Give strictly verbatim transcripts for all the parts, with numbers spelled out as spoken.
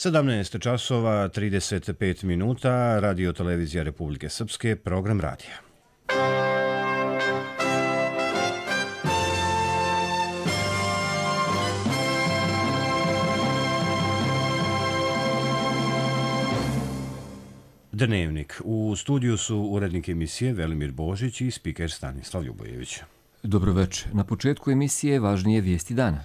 sedamnaest časova trideset pet minuta, Radio Televizija Republike Srpske, program radija. Dnevnik. U studiju su urednik emisije Velimir Božić i spiker Stanislav Ljubojević. Dobroveče. Na početku emisije važnije vijesti dana.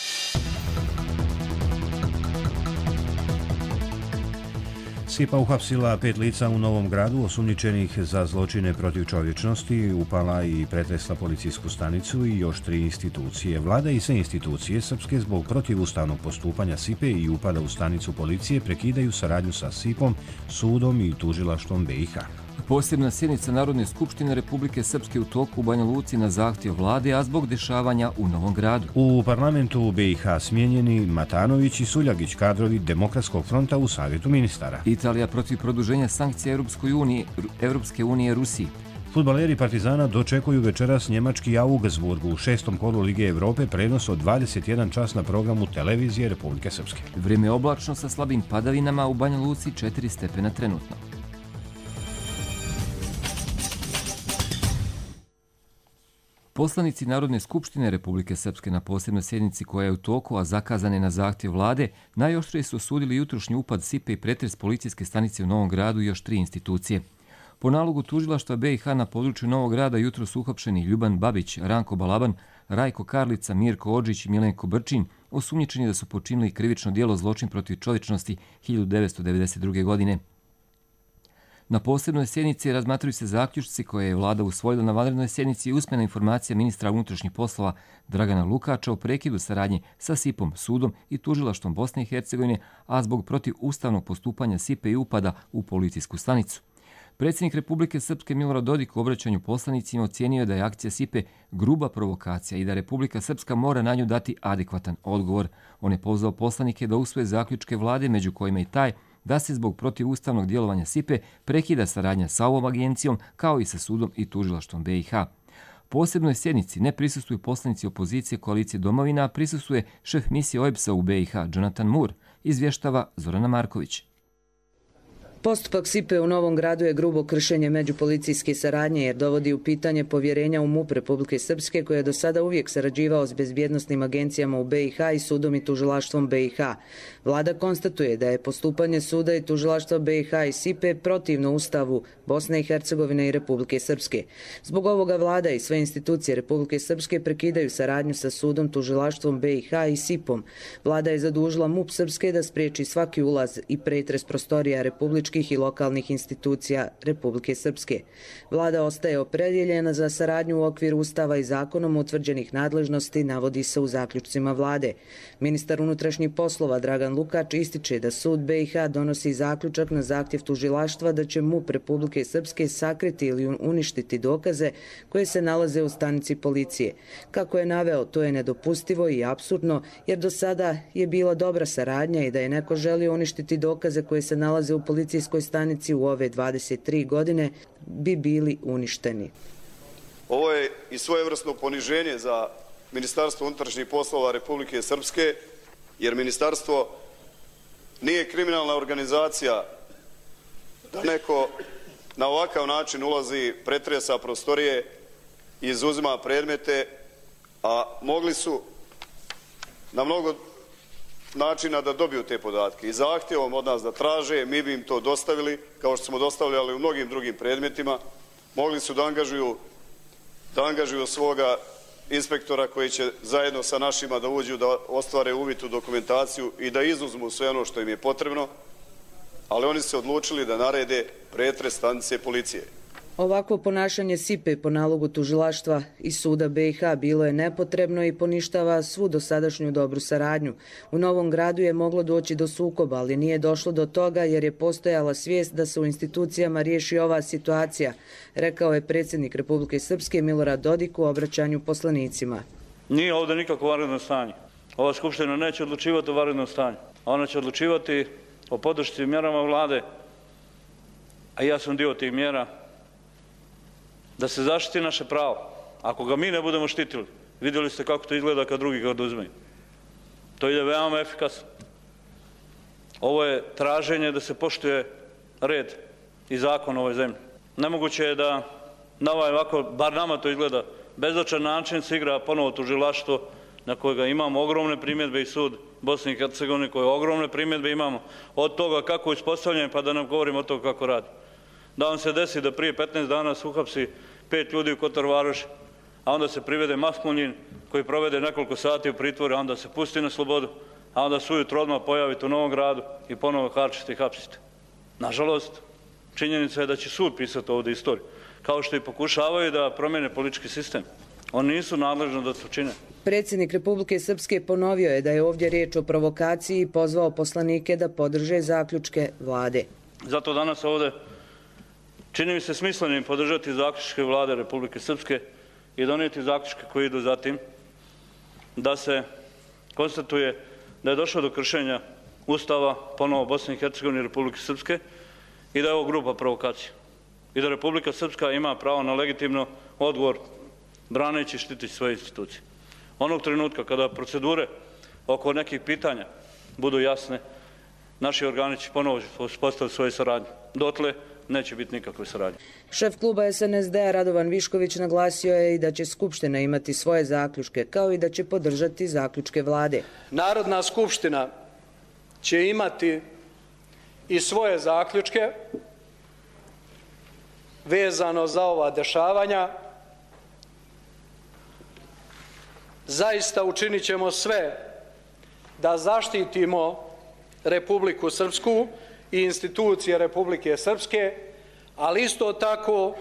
S I P A uhapsila pet lica u Novom Gradu osumnjičenih za zločine protiv čovječnosti, upala i pretresla policijsku stanicu i još tri institucije. Vlada i sve institucije srpske zbog protivustavnog postupanja S I P E i upada u stanicu policije prekidaju saradnju sa S I P-om, sudom i tužilaštvom B i H. Posebna sjednica Narodne skupštine Republike Srpske u toku u Banja Luci na zahtjev vlade, a zbog dešavanja u Novom Gradu. U parlamentu B i H smijenjeni Matanović i Suljagić, kadrovi Demokratskog fronta u Savjetu ministara. Italija protiv produženja sankcija Europskoj uniji, Europske unije Rusiji. Fudbaleri Partizana dočekuju večeras njemački Augsburg u šestom kolu Lige Evrope, prenos od dvadeset jedan čas na programu Televizije Republike Srpske. Vrijeme oblačno sa slabim padavinama, u Banja Luci četiri stepena trenutno. Poslanici Narodne skupštine Republike Srpske na posebnoj sjednici koja je u toku, a zakazane na zahtjev vlade, najoštrije su osudili jutrošnji upad S I P E i pretres policijske stanice u Novom Gradu i još tri institucije. Po nalogu tužilaštva B i H na području Novog Grada jutro su uhapšeni Ljuban Babić, Ranko Balaban, Rajko Karlica, Mirko Odžić i Milenko Brčin, osumnjičeni da su počinili krivično djelo zločin protiv čovječnosti hiljadu devetsto devedeset druge. godine. Na posebnoj sjednici razmatruju se zaključci koje je vlada usvojila na vanrednoj sjednici i usmena informacija ministra unutrašnjih poslova Dragana Lukača o prekidu saradnje sa S I P-om, sudom i tužilaštvom Bosne i Hercegovine, a zbog protiv ustavnog postupanja S I P E i upada u policijsku stanicu. Predsjednik Republike Srpske Milorad Dodik u obraćanju poslanicima ocijenio da je akcija S I P E gruba provokacija i da Republika Srpska mora na nju dati adekvatan odgovor. On je pozvao poslanike da usvoje zaključke vlade, među kojima i taj da se zbog protivustavnog djelovanja S I P E prekida saradnja sa ovom agencijom kao i sa sudom i tužilaštvom B i H. Posebnoj sjednici ne prisustvuju poslanici opozicije koalicije Domovina, a prisustuje šef misije O E B S-a u B i H Jonathan Moore, izvještava Zorana Marković. Postupak S I P E u Novom Gradu je grubo kršenje međupolicijske saradnje jer dovodi u pitanje povjerenja u M U P Republike Srpske, koji je do sada uvijek sarađivao s bezbjednosnim agencijama u B i H i sudom i tužilaštvom B i H. Vlada konstatuje da je postupanje suda i tužilaštva B i H i S I P E protivno Ustavu Bosne i Hercegovine i Republike Srpske. Zbog ovoga vlada i sve institucije Republike Srpske prekidaju saradnju sa sudom, tužilaštvom B i H i S I P-om. Vlada je zadužila M U P Srpske da spriječi svaki ulaz i pretres prostorija republičkih i lokalnih institucija Republike Srpske. Vlada ostaje opredjeljena za saradnju u okviru Ustava i zakonom utvrđenih nadležnosti, navodi se u zaključcima vlade. Ministar unutrašnjih poslova Dragan Lukač ističe da sud B i H donosi zaključak na zahtjev tužilaštva da će M U P Republike Srpske sakriti ili uništiti dokaze koje se nalaze u stanici policije. Kako je naveo, to je nedopustivo i apsurdno, jer do sada je bila dobra saradnja i da je neko želio uništiti dokaze koje se nalaze u policijskoj stanici u ove dvadeset tri godine bi bili uništeni. Ovo je i svojevrsno poniženje za Ministarstvo unutrašnjih poslova Republike Srpske, jer ministarstvo nije kriminalna organizacija da neko na ovakav način ulazi, pretresa prostorije i izuzima predmete, a mogli su na mnogo načina da dobiju te podatke i zahtjevom od nas da traže, mi bi im to dostavili, kao što smo dostavljali u mnogim drugim predmetima. Mogli su da angažuju, da angažuju svoga inspektora koji će zajedno sa našima da uđu, da ostvare uvid u dokumentaciju i da izuzmu sve ono što im je potrebno, ali oni se odlučili da narede pretres stanice policije. Ovakvo ponašanje S I P E po nalogu tužilaštva i suda B i H bilo je nepotrebno i poništava svu dosadašnju dobru saradnju. U Novom Gradu je moglo doći do sukoba, ali nije došlo do toga jer je postojala svijest da se u institucijama riješi ova situacija, rekao je predsjednik Republike Srpske Milorad Dodik u obraćanju poslanicima. Nije ovdje nikakvo vanredno stanje. Ova skupština neće odlučivati o vanrednom stanju. Ona će odlučivati o podršci mjerama vlade, a ja sam dio tih mjera, da se zaštiti naše pravo. Ako ga mi ne budemo štitili, vidjeli ste kako to izgleda kad drugi ga oduzmeju. To ide veoma efikasno. Ovo je traženje da se poštuje red i zakon u ovoj zemlji. Nemoguće je da na ovaj ovako, bar nama to izgleda, bezočan način se igra ponovo tužilaštvo na kojega imamo ogromne primjedbe i sud Bosne i Hercegovine koje ogromne primjedbe imamo od toga kako je uspostavljen pa da nam govorimo o toga kako radi. Da vam se desi da prije petnaest dana se uhapsi pet ljudi u Kotor Varoši, a onda se privede Mahmunjin koji provede nekoliko sati u pritvoru, a onda se pusti na slobodu, a onda se ujutro odmah pojavite u Novom Gradu i ponovo harčite i hapsite. Nažalost, činjenica je da će sud pisati ovdje istoriju, kao što i pokušavaju da promijene politički sistem. Oni nisu nadležni da to čine. Predsjednik Republike Srpske ponovio je da je ovdje riječ o provokaciji i pozvao poslanike da podrže zaključke vlade. Zato danas ovdje čini mi se smislenim podržati zaključke vlade Republike Srpske i donijeti zaključke koji idu za tim da se konstatuje da je došlo do kršenja Ustava ponovo Bosne i Hercegovine i Republike Srpske i da je ovo gruba provokacija. I da Republika Srpska ima pravo na legitimno odgovor braneći i štititi svoje institucije. Onog trenutka kada procedure oko nekih pitanja budu jasne, naši organi će ponovo uspostaviti svoje saradnje. Dotle neće biti nikakve saradnje. Šef kluba S N S D-a Radovan Višković naglasio je i da će Skupština imati svoje zaključke, kao i da će podržati zaključke vlade. Narodna skupština će imati i svoje zaključke vezano za ova dešavanja. Zaista učinit ćemo sve da zaštitimo Republiku Srpsku i institucije Republike Srpske, ali isto tako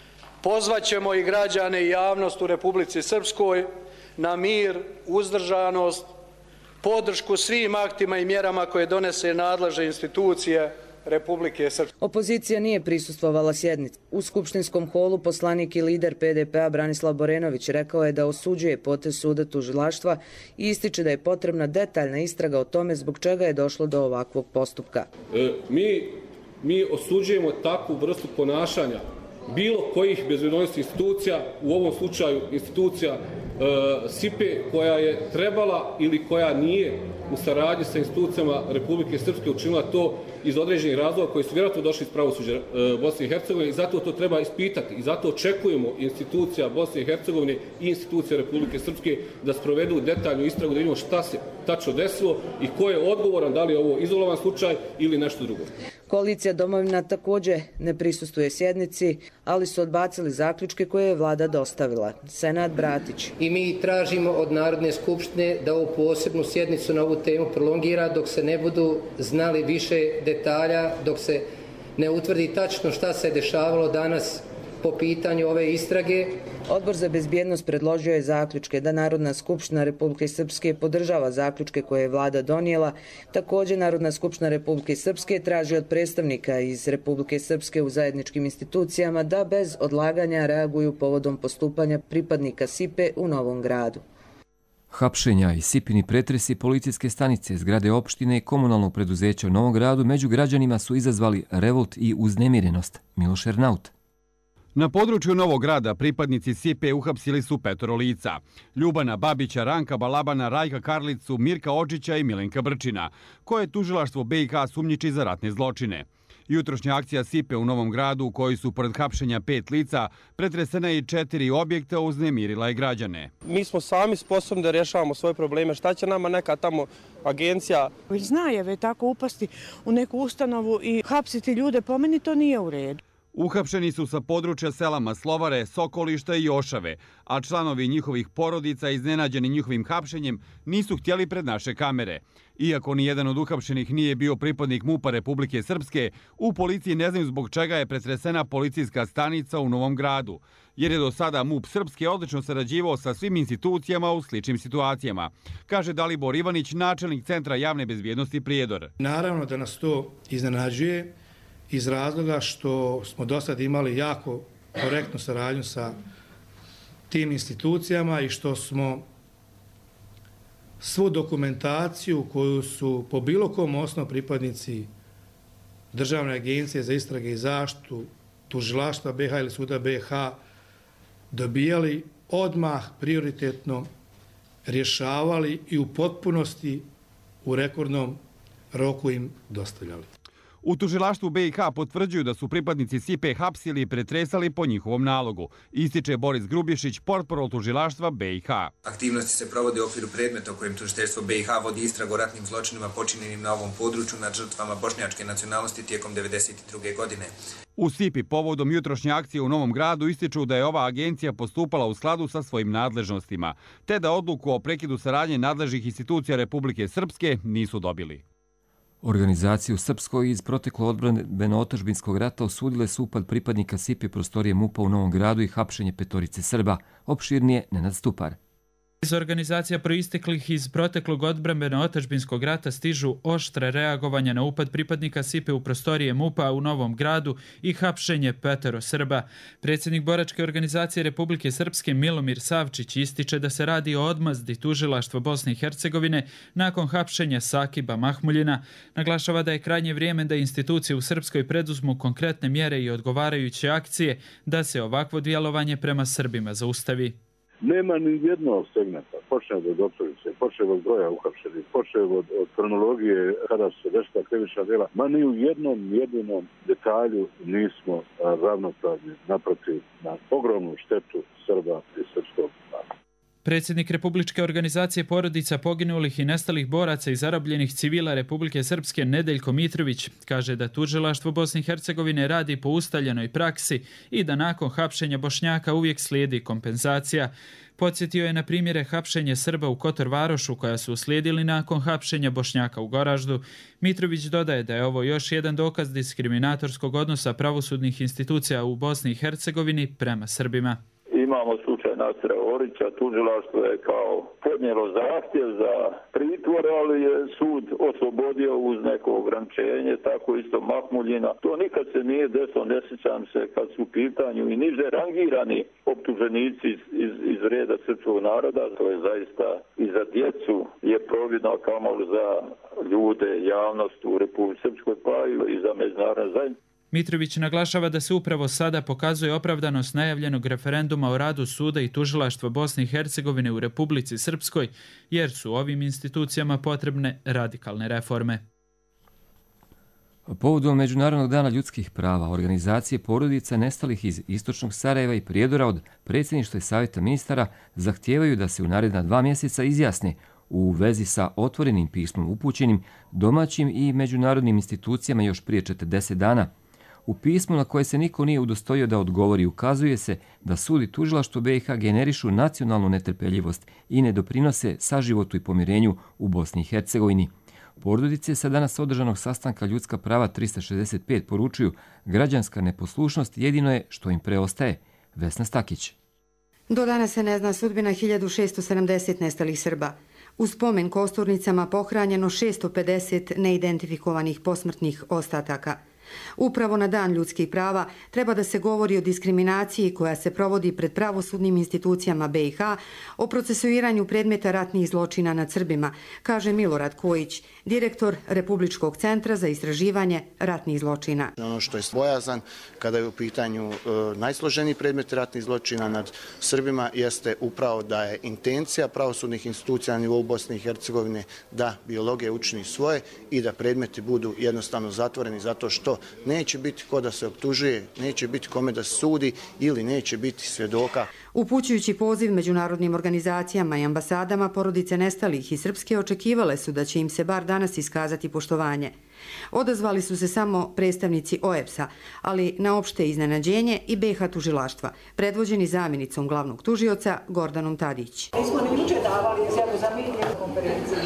pozvaćemo i građane i javnost u Republici Srpskoj na mir, uzdržanost, podršku svim aktima i mjerama koje donese nadležne institucije Republike Srpske. Opozicija nije prisustvovala sjednici. U skupštinskom holu poslanik i lider P D P-a Branislav Borenović rekao je da osuđuje potez suda tužilaštva i ističe da je potrebna detaljna istraga o tome zbog čega je došlo do ovakvog postupka. E, mi, mi osuđujemo takvu vrstu ponašanja bilo kojih bezbednosnih institucija, u ovom slučaju institucija e, S I P E koja je trebala ili koja nije u saradnji sa institucijama Republike Srpske učinila to iz određenih razloga koji su vjerojatno došli iz pravosuđa e, Bosne i Hercegovine i zato to treba ispitati i zato očekujemo institucija Bosne i Hercegovine i institucija Republike Srpske da sprovedu detaljnu istragu da vidimo šta se tačno desilo i ko je odgovoran, da li je ovo izolovan slučaj ili nešto drugo. Koalicija Domovina također ne prisustuje sjednici, ali su odbacili zaključke koje je vlada dostavila. Senad Bratić. I mi tražimo od Narodne skupštine da ovu posebnu sjednicu na ovu temu prolongira dok se ne budu znali više detalja, dok se ne utvrdi tačno šta se dešavalo danas po pitanju ove istrage. Odbor za bezbjednost predložio je zaključke da Narodna skupština Republike Srpske podržava zaključke koje je vlada donijela. Također Narodna skupština Republike Srpske traži od predstavnika iz Republike Srpske u zajedničkim institucijama da bez odlaganja reaguju povodom postupanja pripadnika S I P E u Novom Gradu. Hapšenja i sipini pretresi policijske stanice, zgrade opštine i komunalnog preduzeća u Novom Gradu među građanima su izazvali revolt i uznemirenost. Miloš Ernaut. Na području Novog Grada pripadnici S I P E uhapsili su petoro lica. Ljubana Babića, Ranka Balabana, Rajka Karlicu, Mirka Odžića i Milenka Brčina, koje tužilaštvo B i H sumnjiči za ratne zločine. Jutrošnja akcija S I P E u Novom Gradu, u kojoj su pored hapšenja pet lica pretresena i četiri objekta, uznemirila je građane. Mi smo sami sposobni da rješavamo svoje probleme. Šta će nama neka tamo agencija? Već zna je već tako upasti u neku ustanovu i hapsiti ljude, po meni to nije u redu. Uhapšeni su sa područja sela Maslovare, Sokolišta i Jošave, a članovi njihovih porodica, iznenađeni njihovim hapšenjem, nisu htjeli pred naše kamere. Iako nijedan od uhapšenih nije bio pripadnik MUP-a Republike Srpske, u policiji ne znaju zbog čega je pretresena policijska stanica u Novom Gradu, jer je do sada MUP Srpske odlično sarađivao sa svim institucijama u sličnim situacijama, kaže Dalibor Ivanić, načelnik Centra javne bezbjednosti Prijedor. Naravno da nas to iznenađuje, iz razloga što smo do sad imali jako korektnu saradnju sa tim institucijama i što smo svu dokumentaciju koju su po bilo kom osnovu pripadnici Državne agencije za istrage i zaštitu, tužilaštva B i H ili suda B i H dobijali odmah prioritetno, rješavali i u potpunosti u rekordnom roku im dostavljali. U tužilaštvu B i H potvrđuju da su pripadnici S I P E hapsili i pretresali po njihovom nalogu, ističe Boris Grubješić, portparol tužilaštva B i H. Aktivnosti se provode u okviru predmeta u kojem tužiteljstvo B i H vodi istragu o ratnim zločinima počinjenim na ovom području nad žrtvama bošnjačke nacionalnosti tijekom devedeset druge. godine. U S I P I povodom jutrošnje akcije u Novom Gradu ističu da je ova agencija postupala u skladu sa svojim nadležnostima, te da odluku o prekidu saradnje nadležnih institucija Republike Srpske nisu dobili. Organizacije u Srpskoj iz proteklo odbrambeno-otadžbinskog rata osudile su upad pripadnika S I P E prostorije MUP-a u Novom Gradu i hapšenje petorice Srba. Opširnije Nenad Stupar. Iz organizacija proisteklih iz proteklog odbrambeno-otadžbinskog rata stižu oštre reagovanja na upad pripadnika S I P E u prostorije MUP-a u Novom Gradu i hapšenje petero Srba. Predsjednik boračke organizacije Republike Srpske Milomir Savčić ističe da se radi o odmazdi tužilaštva Bosne i Hercegovine nakon hapšenja Sakiba Mahmuljina. Naglašava da je krajnje vrijeme da institucije u Srpskoj preduzmu konkretne mjere i odgovarajuće akcije da se ovakvo djelovanje prema Srbima zaustavi. Nema ni jednog segmenta, počeo od optužnice, počeo od broja uhapšenih, počeo od, od kronologije kada su se desila krivična djela, ma ni u jednom jedinom detalju nismo a, ravnopravni, naprotiv, na ogromnu štetu Srba i srpskog naroda. Predsjednik Republičke organizacije porodica poginulih i nestalih boraca i zarobljenih civila Republike Srpske Nedeljko Mitrović kaže da tužilaštvo Bosne i Hercegovine radi po ustaljenoj praksi i da nakon hapšenja Bošnjaka uvijek slijedi kompenzacija. Podsjetio je na primjere hapšenja Srba u Kotor Varošu koja su uslijedili nakon hapšenja Bošnjaka u Goraždu. Mitrović dodaje da je ovo još jedan dokaz diskriminatorskog odnosa pravosudnih institucija u Bosni i Hercegovini prema Srbima. Imamo slučaj Nasira Orića, tužilaštvo je kao podnijelo zahtjev za pritvor, ali je sud oslobodio uz neko ograničenje, tako isto Mahmuljina. To nikad se nije desilo, ne sjećam se kad su u pitanju i niže rangirani optuženici iz, iz, iz reda srpskog naroda. To je zaista i za djecu je providno kamoli za ljude, javnost u Republici Srpskoj pa i za međunarodne zajednice. Mitrović naglašava da se upravo sada pokazuje opravdanost najavljenog referenduma o radu suda i tužilaštva Bosne i Hercegovine u Republici Srpskoj, jer su ovim institucijama potrebne radikalne reforme. Povodom Međunarodnog dana ljudskih prava, organizacije porodica nestalih iz Istočnog Sarajeva i Prijedora od predsjedništva i savjeta ministara zahtijevaju da se u naredna dva mjeseca izjasne u vezi sa otvorenim pismom upućenim domaćim i međunarodnim institucijama još prije četrdeset dana. U pismu na koje se niko nije udostojio da odgovori ukazuje se da sud i tužilaštvo B i H generišu nacionalnu netrpeljivost i ne doprinose saživotu i pomirenju u Bosni i Hercegovini. Porodice sa danas održanog sastanka ljudska prava trista šezdeset pet poručuju građanska neposlušnost jedino je što im preostaje. Vesna Stakić. Do danas se ne zna sudbina hiljadu šesto sedamdeset nestalih Srba. U spomen kosturnicama pohranjeno šesto pedeset neidentifikovanih posmrtnih ostataka. Upravo na dan ljudskih prava treba da se govori o diskriminaciji koja se provodi pred pravosudnim institucijama B i H, o procesuiranju predmeta ratnih zločina nad Srbima, kaže Milorad Kojić, direktor Republičkog centra za istraživanje ratnih zločina. Ono što je bojazan kada je u pitanju e, najsloženiji predmet ratnih zločina nad Srbima jeste upravo da je intencija pravosudnih institucija na nivou Bosne i Hercegovine da biologija učini svoje i da predmeti budu jednostavno zatvoreni zato što neće biti ko da se optužuje, neće biti kome da sudi ili neće biti svjedoka. Upućujući poziv međunarodnim organizacijama i ambasadama, porodice nestalih i Srpske očekivale su da će im se bar danas iskazati poštovanje. Odazvali su se samo predstavnici O E B S-a, ali na opšte iznenađenje i B i H tužilaštva, predvođeni zamjenicom glavnog tužioca Gordanom Tadić. Mi smo ni juče davali izjavu za medije konferenciju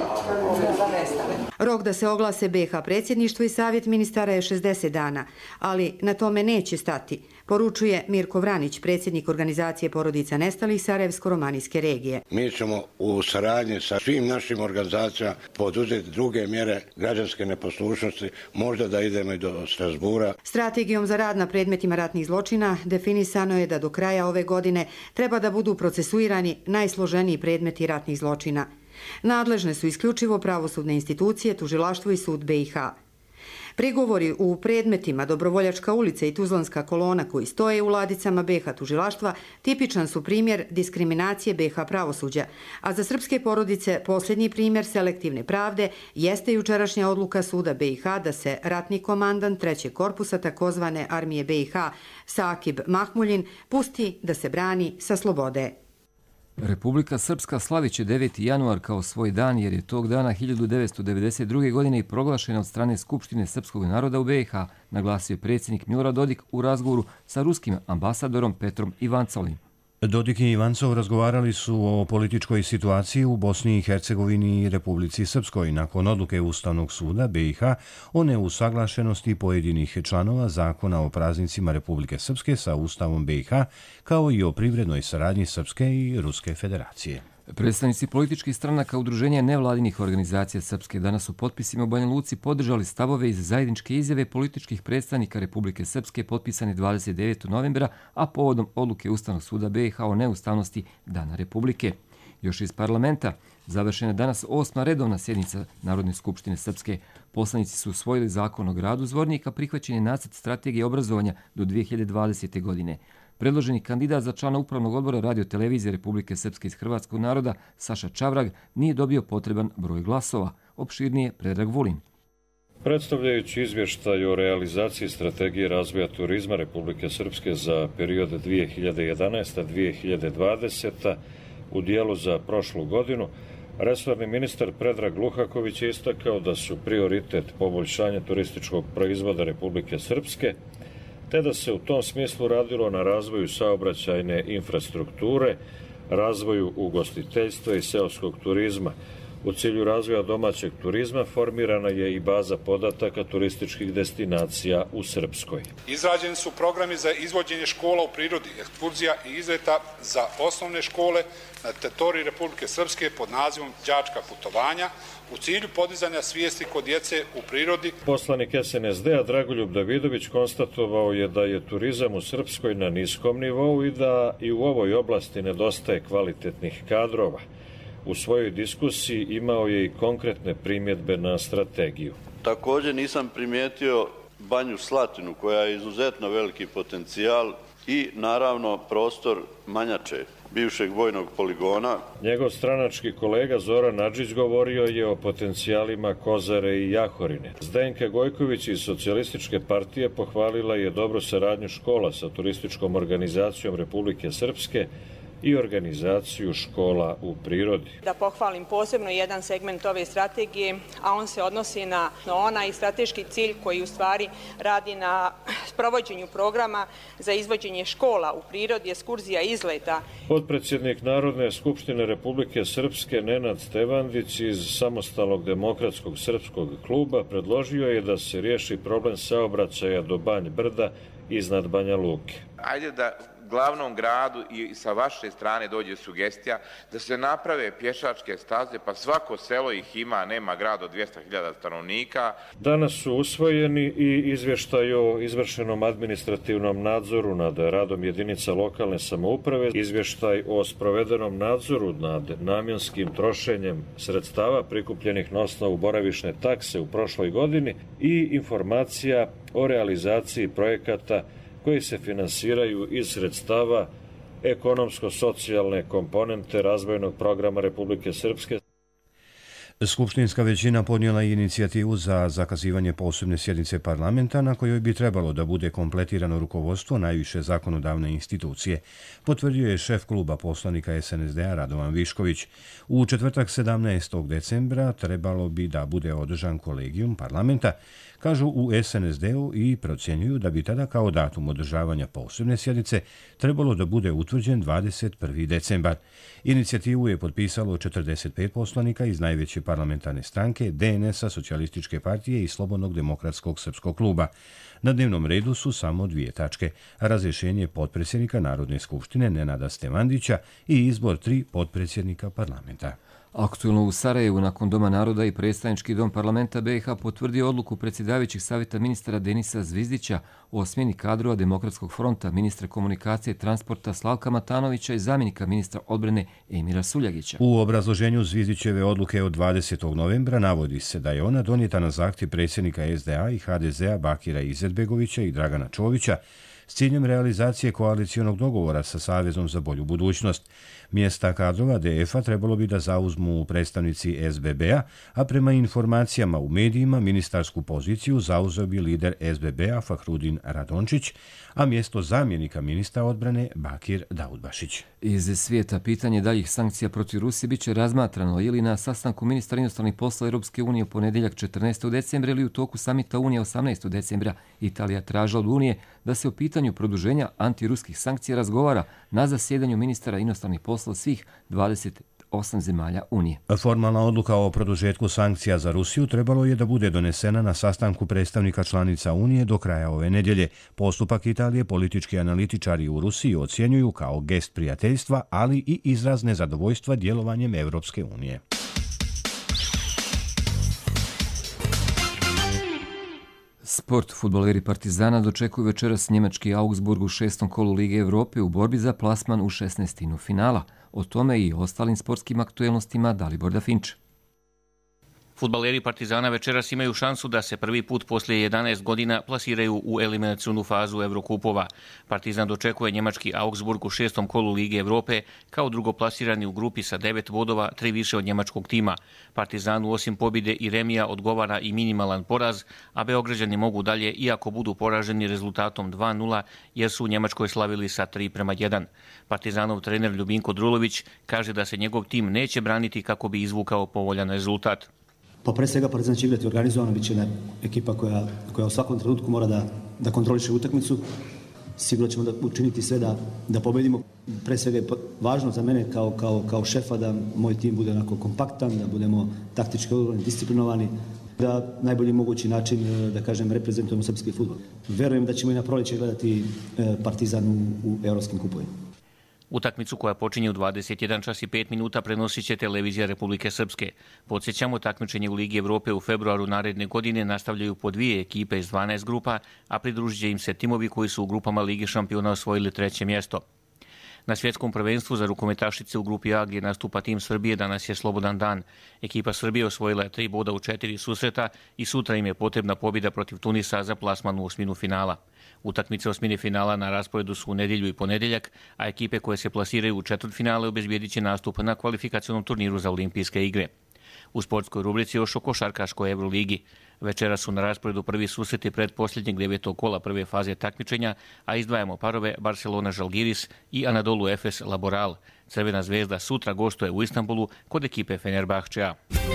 za nestale. Rok da se oglase B i H predsjedništvo i savjet ministara je šezdeset dana, ali na tome neće stati, poručuje Mirko Vranić, predsjednik organizacije porodica nestalih Sarajevsko-romanijske regije. Mi ćemo u saradnji sa svim našim organizacijama poduzeti druge mjere građanske neposlušnosti, možda da idemo i do Strasbura. Strategijom za rad na predmetima ratnih zločina definisano je da do kraja ove godine treba da budu procesuirani najsloženiji predmeti ratnih zločina. Nadležne su isključivo pravosudne institucije, tužilaštvo i sud B i H. Prigovori u predmetima Dobrovoljačka ulica i Tuzlanska kolona koji stoje u ladicama B i H tužilaštva tipičan su primjer diskriminacije B i H pravosuđa, a za srpske porodice posljednji primjer selektivne pravde jeste jučerašnja odluka suda B i H da se ratni komandant trećeg korpusa takozvane armije B i H Sakib Mahmuljin pusti da se brani sa slobode. Republika Srpska slavit će deveti januar kao svoj dan jer je tog dana hiljadu devetsto devedeset druge. godine i proglašena od strane Skupštine srpskog naroda u B i H, naglasio je predsjednik Milorad Dodik u razgovoru sa ruskim ambasadorom Petrom Ivancovim. Dodik i Ivancov razgovarali su o političkoj situaciji u Bosni i Hercegovini i Republici Srpskoj nakon odluke Ustavnog suda B i H o neusaglašenosti pojedinih članova zakona o praznicima Republike Srpske sa Ustavom B i H, kao i o privrednoj saradnji Srpske i Ruske federacije. Predstavnici političkih stranaka udruženja nevladinih organizacija Srpske danas u potpisima u Banja Luci podržali stavove iz zajedničke izjave političkih predstavnika Republike Srpske potpisane dvadeset devetog novembra, a povodom odluke Ustavnog suda B i H o neustavnosti Dana Republike. Još iz parlamenta završena danas osma redovna sjednica Narodne skupštine Srpske. Poslanici su usvojili zakon o gradu Zvornika, prihvaćen je nacrt strategije obrazovanja do dvije hiljade dvadesete. godine. Predloženi kandidat za člana Upravnog odbora Radio-televizije Republike Srpske iz Hrvatskog naroda, Saša Čavrag, nije dobio potreban broj glasova. Opširnije Predrag Vulin. Predstavljajući izvještaj o realizaciji strategije razvoja turizma Republike Srpske za period dvije hiljade jedanaesta do dvije hiljade dvadesete. u dijelu za prošlu godinu, resorni ministar Predrag Luhaković je istakao da su prioritet poboljšanje turističkog proizvoda Republike Srpske, te da se u tom smislu radilo na razvoju saobraćajne infrastrukture, razvoju ugostiteljstva i seoskog turizma. U cilju razvoja domaćeg turizma formirana je i baza podataka turističkih destinacija u Srpskoj. Izrađeni su programi za izvođenje škola u prirodi, ekskurzija i izleta za osnovne škole na teritoriji Republike Srpske pod nazivom Đačka putovanja u cilju podizanja svijesti kod djece u prirodi. Poslanik S N S D-a Dragoljub Davidović konstatovao je da je turizam u Srpskoj na niskom nivou i da i u ovoj oblasti nedostaje kvalitetnih kadrova. U svojoj diskusiji imao je i konkretne primjedbe na strategiju. Također nisam primijetio Banju Slatinu koja je izuzetno veliki potencijal i naravno prostor Manjače, bivšeg vojnog poligona. Njegov stranački kolega Zoran Nadžić govorio je o potencijalima Kozare i Jahorine. Zdenka Gojković iz Socijalističke partije pohvalila je dobru saradnju škola sa turističkom organizacijom Republike Srpske i organizaciju škola u prirodi. Da pohvalim posebno jedan segment ove strategije, a on se odnosi na onaj strateški cilj koji u stvari radi na sprovođenju programa za izvođenje škola u prirodi, ekskurzija i izleta. Potpredsjednik Narodne skupštine Republike Srpske Nenad Stevandić iz Samostalnog demokratskog srpskog kluba predložio je da se riješi problem saobraćaja do Banj Brda iznad Banja Luke. Ajde da glavnom gradu i sa vaše strane dođe sugestija da se naprave pješačke staze, pa svako selo ih ima, nema grad od dvjesto hiljada stanovnika. Danas su usvojeni i izvještaj o izvršenom administrativnom nadzoru nad radom jedinica lokalne samouprave, izvještaj o sprovedenom nadzoru nad namjenskim trošenjem sredstava prikupljenih na osnovu boravišne takse u prošloj godini i informacija o realizaciji projekata koji se finansiraju iz sredstava ekonomsko-socijalne komponente razvojnog programa Republike Srpske. Skupštinska većina podnijela je inicijativu za zakazivanje posebne sjednice parlamenta na kojoj bi trebalo da bude kompletirano rukovodstvo najviše zakonodavne institucije, potvrdio je šef kluba poslanika S N S D-a Radovan Višković. U četvrtak sedamnaestog decembra trebalo bi da bude održan kolegijum parlamenta, kažu u S N S D-u i procjenjuju da bi tada kao datum održavanja posebne sjednice trebalo da bude utvrđen dvadeset prvi decembar. Inicijativu je potpisalo četrdeset pet poslanika iz najveće parlamentarne stranke, D N S-a, Socijalističke partije i Slobodnog demokratskog srpskog kluba. Na dnevnom redu su samo dvije tačke, razrješenje potpredsjednika Narodne skupštine Nenada Stevandića i izbor tri potpredsjednika parlamenta. Aktuelno u Sarajevu nakon Doma naroda i predstavnički dom parlamenta B i H potvrdio odluku predsjedavajućeg savjeta ministra Denisa Zvizdića o smjeni kadrova Demokratskog fronta, ministra komunikacije i transporta Slavka Matanovića i zamjenika ministra odbrane Emira Suljagića. U obrazloženju Zvizdićeve odluke od dvadesetog novembra navodi se da je ona donijeta na zahtjev predsjednika S D A i H D Z A Bakira Izetbegovića i Dragana Čovića s ciljem realizacije koalicijonog dogovora sa Savezom za bolju budućnost. Mjesta kadrova D F-a trebalo bi da zauzmu predstavnici S B B-a, a prema informacijama u medijima ministarsku poziciju zauzeo bi lider S B B-a Fahrudin Radončić, a mjesto zamjenika ministra odbrane Bakir Daudbašić. Iz svijeta pitanje daljih sankcija protiv Rusije biće razmatrano ili na sastanku ministra inostranih poslova Europske unije u ponedjeljak četrnaestog decembra ili u toku samita Unije osamnaestog decembra. Italija tražila od Unije da se o pitanju produženja antiruskih sankcija razgovara na zasjedanju ministara inostranih poslova svih dvadeset osam zemalja Unije. Formalna odluka o produžetku sankcija za Rusiju trebalo je da bude donesena na sastanku predstavnika članica Unije do kraja ove nedjelje. Postupak Italije politički analitičari u Rusiji ocjenjuju kao gest prijateljstva, ali i izraz nezadovoljstva djelovanjem Europske unije. Sport. Fudbaleri Partizana dočekuju večeras njemački Augsburg u šestom kolu Lige Evrope u borbi za plasman u šesnaestinu finala. O tome i ostalim sportskim aktuelnostima Dalibor Dafinč. Fudbaleri Partizana večeras imaju šansu da se prvi put poslije jedanaest godina plasiraju u eliminacionu fazu Evrokupova. Partizan dočekuje njemački Augsburg u šestom kolu Lige Evrope kao drugoplasirani u grupi sa devet bodova, tri više od njemačkog tima. Partizanu osim pobjede i remija odgovara i minimalan poraz, a Beograđani mogu dalje iako budu poraženi rezultatom dva nula jer su u Njemačkoj slavili sa tri prema jedan. Partizanov trener Ljubinko Drulović kaže da se njegov tim neće braniti kako bi izvukao povoljan rezultat. Pa pre svega Partizan će igrati organizovano, bit će jedna ekipa koja, koja u svakom trenutku mora da, da kontroliše utakmicu. Sigurno ćemo da učiniti sve da, da pobedimo. Pre svega je važno za mene kao, kao, kao šefa da moj tim bude onako kompaktan, da budemo taktički odgovorni, disciplinovani, da najbolji mogući način, da kažem, reprezentujemo srpski fudbal. Verujem da ćemo i na proleće gledati Partizan u, u evropskim kupovima. Utakmicu koja počinje u dvadeset jedan čas i pet minuta prenosit će televizija Republike Srpske. Podsjećamo, takmičenje u Ligi Evrope u februaru naredne godine nastavljaju po dvije ekipe iz dvanaest grupa, a pridružit će im se timovi koji su u grupama Lige šampiona osvojili treće mjesto. Na svjetskom prvenstvu za rukometašice u grupi A gdje nastupa tim Srbije danas je slobodan dan. Ekipa Srbije osvojila je tri boda u četiri susreta i sutra im je potrebna pobjeda protiv Tunisa za plasman u osminu finala. Utakmice osmine finala na rasporedu su u nedjelju i ponedjeljak, a ekipe koje se plasiraju u četvrtfinale obezbijedit će nastup na kvalifikacionom turniru za olimpijske igre. U sportskoj rubrici još o košarkaškoj Euroligi. Večera su na rasporedu prvi susreti pred posljednjeg devetog kola prve faze takmičenja, a izdvajamo parove Barcelona Žalgiris i Anadolu Efes Laboral. Crvena zvezda sutra gostuje u Istanbulu kod ekipe Fenerbahčea.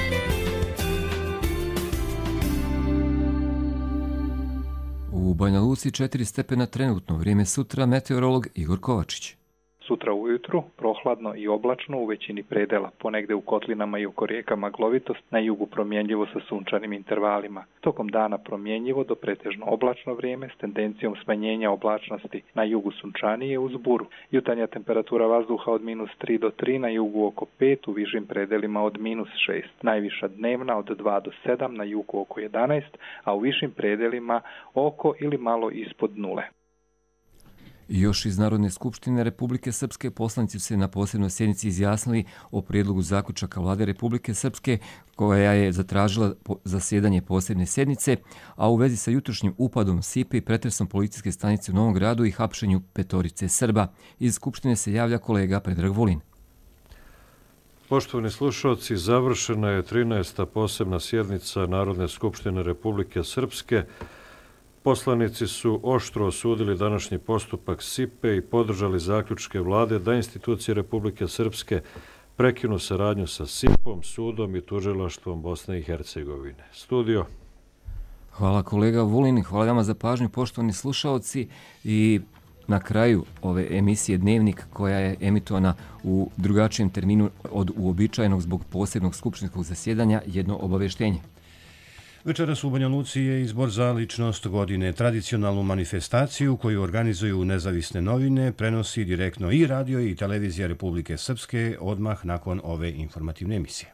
U Banja Luci četiri stepena trenutno, vrijeme sutra, meteorolog Igor Kovačić. Sutra ujutru prohladno i oblačno u većini predela, ponegde u kotlinama i oko rijeka maglovitost, na jugu promjenljivo sa sunčanim intervalima. Tokom dana promjenljivo do pretežno oblačno vrijeme s tendencijom smanjenja oblačnosti, na jugu sunčanije uz buru. Jutarnja temperatura vazduha od minus tri do tri, na jugu oko pet, u višim predelima od minus šest. Najviša dnevna od dva do sedam, na jugu oko jedanaest, a u višim predelima oko ili malo ispod nule. Još iz Narodne skupštine Republike Srpske poslanici se na posebnoj sjednici izjasnili o prijedlogu zaključaka Vlade Republike Srpske koja je zatražila zasjedanje posebne sjednice, a u vezi sa jutrošnjim upadom S I P-a i pretresom policijske stanice u Novom Gradu i hapšenju petorice Srba. Iz skupštine se javlja kolega Predrag Vulin. Poštovani slušalci, završena je trinaesta posebna sjednica Narodne skupštine Republike Srpske. Poslanici su oštro osudili današnji postupak S I P-a i podržali zaključke vlade da institucije Republike Srpske prekinu saradnju sa S I P-om, sudom i tužilaštvom Bosne i Hercegovine. Studio. Hvala kolega Vulin, hvala vama za pažnju, poštovani slušalci, i na kraju ove emisije Dnevnik koja je emitovana u drugačijem terminu od uobičajenog zbog posebnog skupštinskog zasjedanja jedno obavještenje. Večeras u Banja Luci je izbor za ličnost godine. Tradicionalnu manifestaciju koju organizuju nezavisne novine prenosi direktno i radio i televizija Republike Srpske odmah nakon ove informativne emisije.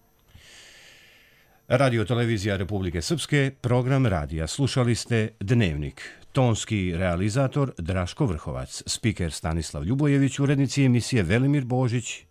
Radio televizija Republike Srpske, program radija. Slušali ste Dnevnik. Tonski realizator Draško Vrhovac, spiker Stanislav Ljubojević, urednici emisije Velimir Božić